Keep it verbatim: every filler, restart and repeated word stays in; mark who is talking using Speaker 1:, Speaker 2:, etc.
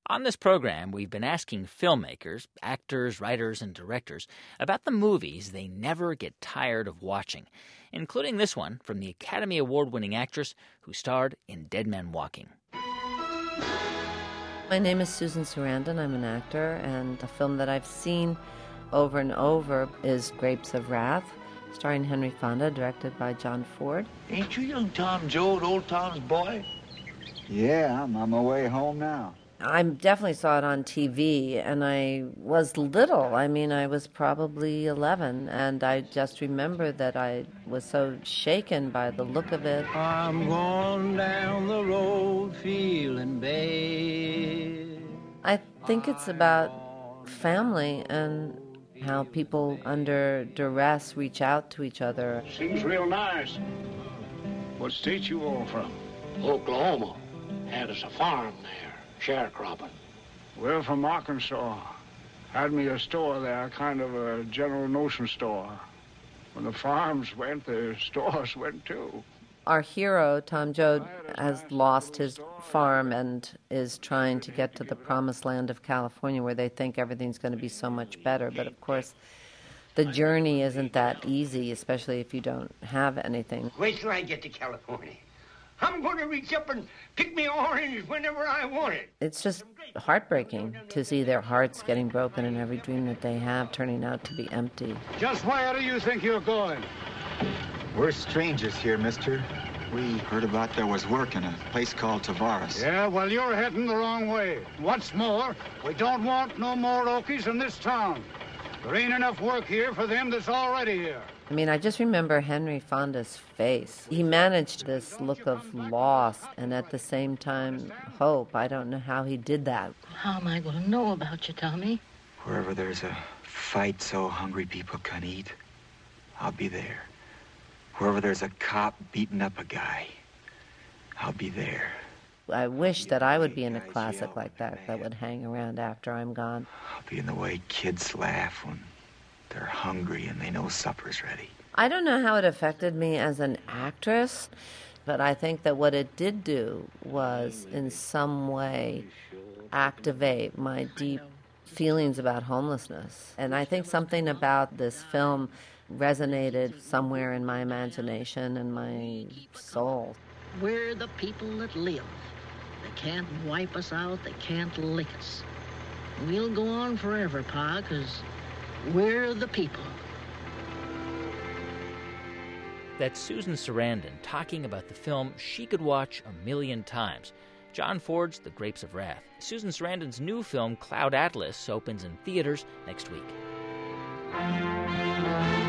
Speaker 1: On this program, we've been asking filmmakers, actors, writers, and directors about the movies they never get tired of watching, including this one from the Academy Award-winning actress who starred in Dead Man Walking.
Speaker 2: My name is Susan Sarandon. I'm an actor, and a film that I've seen over and over is Grapes of Wrath, starring Henry Fonda, directed by John Ford.
Speaker 3: Ain't you young Tom Joad, Old Tom's boy?
Speaker 4: Yeah, I'm on my way home now.
Speaker 2: I definitely saw it on T V, and I was little. I mean, I was probably eleven, and I just remember that I was so shaken by the look of it.
Speaker 5: I'm going down the road feeling bad.
Speaker 2: I think it's about family and how people under duress reach out to each other.
Speaker 6: Seems real nice. What state you all from?
Speaker 7: Oklahoma. Had us a farm there. Sharecropping.
Speaker 6: We're from Arkansas. Had me a store there, kind of a general notion store. When the farms went, the stores went too.
Speaker 2: Our hero, Tom Joad, has lost his farm and is trying to get to the promised land of California where they think everything's going to be so much better. But of course, the journey isn't that easy, especially if you don't have anything.
Speaker 7: Wait till I get to California. I'm going to reach up and pick me orange whenever I want it.
Speaker 2: It's just heartbreaking to see their hearts getting broken and every dream that they have turning out to be empty.
Speaker 6: Just where do you think you're going?
Speaker 4: We're strangers here, mister. We heard about there was work in a place called Tavares.
Speaker 6: Yeah, well, you're heading the wrong way. What's more, we don't want no more Okies in this town. There ain't enough work here for them that's already here.
Speaker 2: I mean, I just remember Henry Fonda's face. He managed this look of loss and at the same time hope. I don't know how he did that.
Speaker 8: How am I going to know about you, Tommy?
Speaker 4: Wherever there's a fight so hungry people can eat, I'll be there. Wherever there's a cop beating up a guy, I'll be there.
Speaker 2: I wish that I would be in a classic like that that would hang around after I'm gone.
Speaker 4: I'll be in the way kids laugh when they're hungry and they know supper's ready.
Speaker 2: I don't know how it affected me as an actress, but I think that what it did do was in some way activate my deep feelings about homelessness. And I think something about this film resonated somewhere in my imagination and my soul.
Speaker 8: We're the people that live. They can't wipe us out. They can't lick us. We'll go on forever, Pa, because we're the people.
Speaker 1: That's Susan Sarandon talking about the film she could watch a million times. John Ford's The Grapes of Wrath. Susan Sarandon's new film, Cloud Atlas, opens in theaters next week.